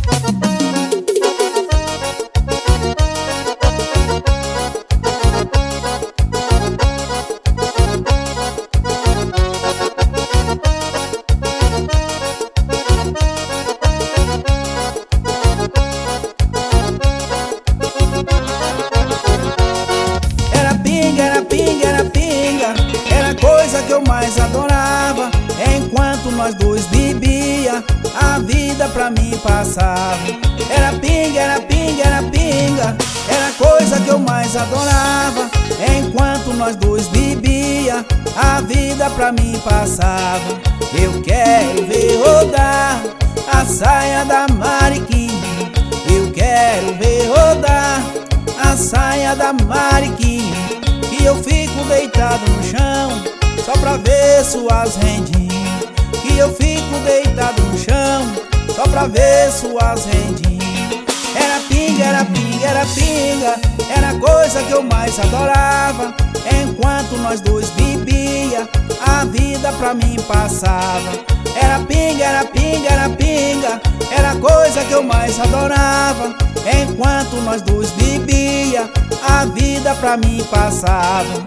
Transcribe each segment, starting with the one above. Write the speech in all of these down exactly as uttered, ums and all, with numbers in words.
Que eu mais adorava, enquanto nós dois bebia, a vida pra mim passava. Era pinga, era pinga, era pinga, era coisa que eu mais adorava, enquanto nós dois bebia, a vida pra mim passava. Eu quero ver rodar a saia da Mariquinha, eu quero ver rodar a saia da Mariquinha, que eu fico deitado no chão só pra ver suas rendinhas, que eu fico deitado no chão só pra ver suas rendinhas. Era pinga, era pinga, era pinga, era a coisa que eu mais adorava, enquanto nós dois bebia, a vida pra mim passava. Era pinga, era pinga, era pinga, era a coisa que eu mais adorava, enquanto nós dois bebia, a vida pra mim passava.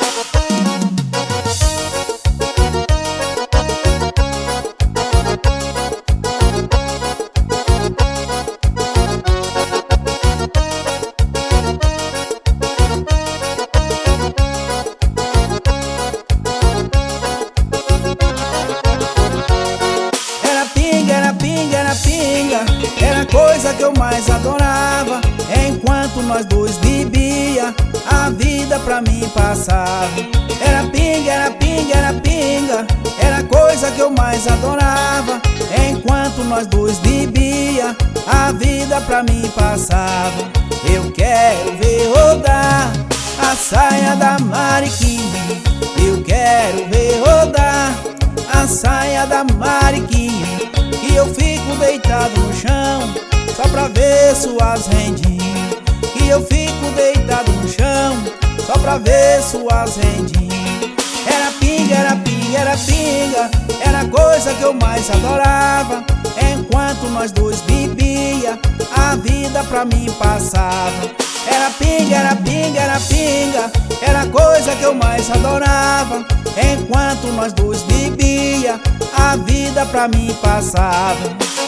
Era coisa que eu mais adorava, enquanto nós dois bebia, a vida pra mim passava. Era pinga, era pinga, era pinga, era coisa que eu mais adorava, enquanto nós dois bebia, a vida pra mim passava. Eu quero ver rodar a saia da Mariquinha, eu quero ver rodar a saia da Mariquinha, que eu fico deitado no chão só pra ver suas rendinhas, que eu fico deitado no chão só pra ver suas rendinhas. Era pinga, era pinga, era pinga, era coisa que eu mais adorava, enquanto nós dois bebia, a vida pra mim passava. Era pinga, era pinga, era pinga, era coisa que eu mais adorava, enquanto nós dois bebia, a vida pra mim passava.